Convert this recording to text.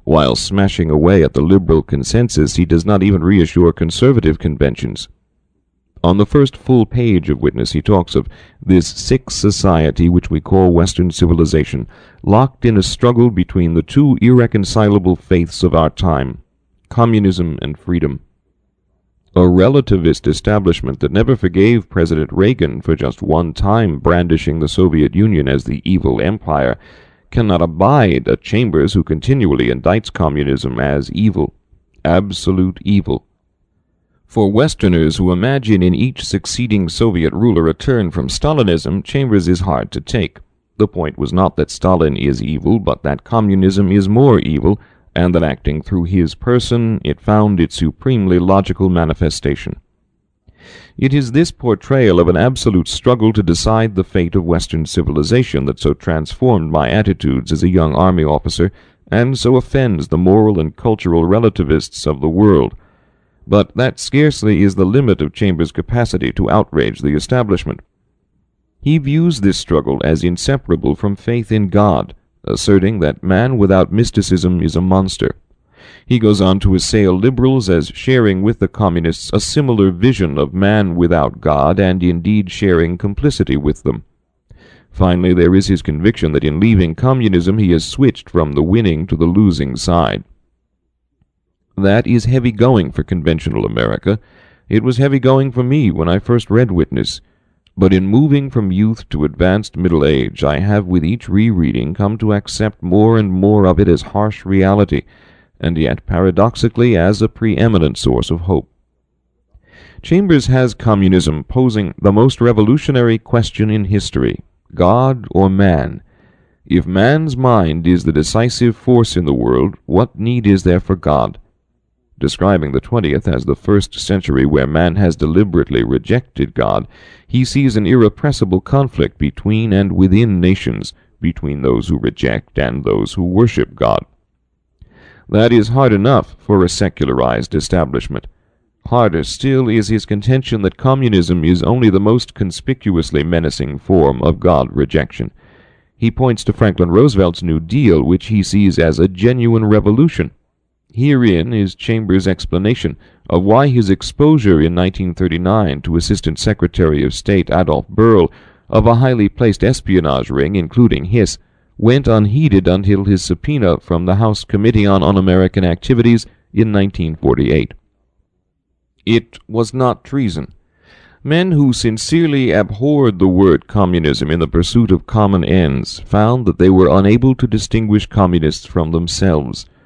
While smashing away at the liberal consensus, he does not even reassure conservative conventions. On the first full page of Witness, he talks of this sick society which we call Western civilization, locked in a struggle between the two irreconcilable faiths of our time, communism and freedom. A relativist establishment that never forgave President Reagan for just one time brandishing the Soviet Union as the evil empire cannot abide a Chambers who continually indicts communism as evil, absolute evil. For Westerners who imagine in each succeeding Soviet ruler a turn from Stalinism, Chambers is hard to take. The point was not that Stalin is evil, but that communism is more evil, and that acting through his person, it found its supremely logical manifestation. It is this portrayal of an absolute struggle to decide the fate of Western civilization that so transformed my attitudes as a young army officer, and so offends the moral and cultural relativists of the world. But that scarcely is the limit of Chambers' capacity to outrage the establishment. He views this struggle as inseparable from faith in God, asserting that man without mysticism is a monster. He goes on to assail liberals as sharing with the communists a similar vision of man without God, and indeed sharing complicity with them. Finally, there is his conviction that in leaving communism he has switched from the winning to the losing side. That is heavy going for conventional America. It was heavy going for me when I first read Witness. But in moving from youth to advanced middle age, I have with each rereading come to accept more and more of it as harsh reality, and yet paradoxically as a preeminent source of hope. Chambers has communism posing the most revolutionary question in history: God or man? If man's mind is the decisive force in the world, what need is there for God? Describing the 20th as the first century where man has deliberately rejected God, he sees an irrepressible conflict between and within nations, between those who reject and those who worship God. That is hard enough for a secularized establishment. Harder still is his contention that communism is only the most conspicuously menacing form of God rejection. He points to Franklin Roosevelt's New Deal, which he sees as a genuine revolution. Herein is Chambers' explanation of why his exposure in 1939 to Assistant Secretary of State Adolph Burl of a highly placed espionage ring, including Hiss, went unheeded until his subpoena from the House Committee on Un-American Activities in 1948. It was not treason. Men who sincerely abhorred the word communism in the pursuit of common ends found that they were unable to distinguish communists from themselves.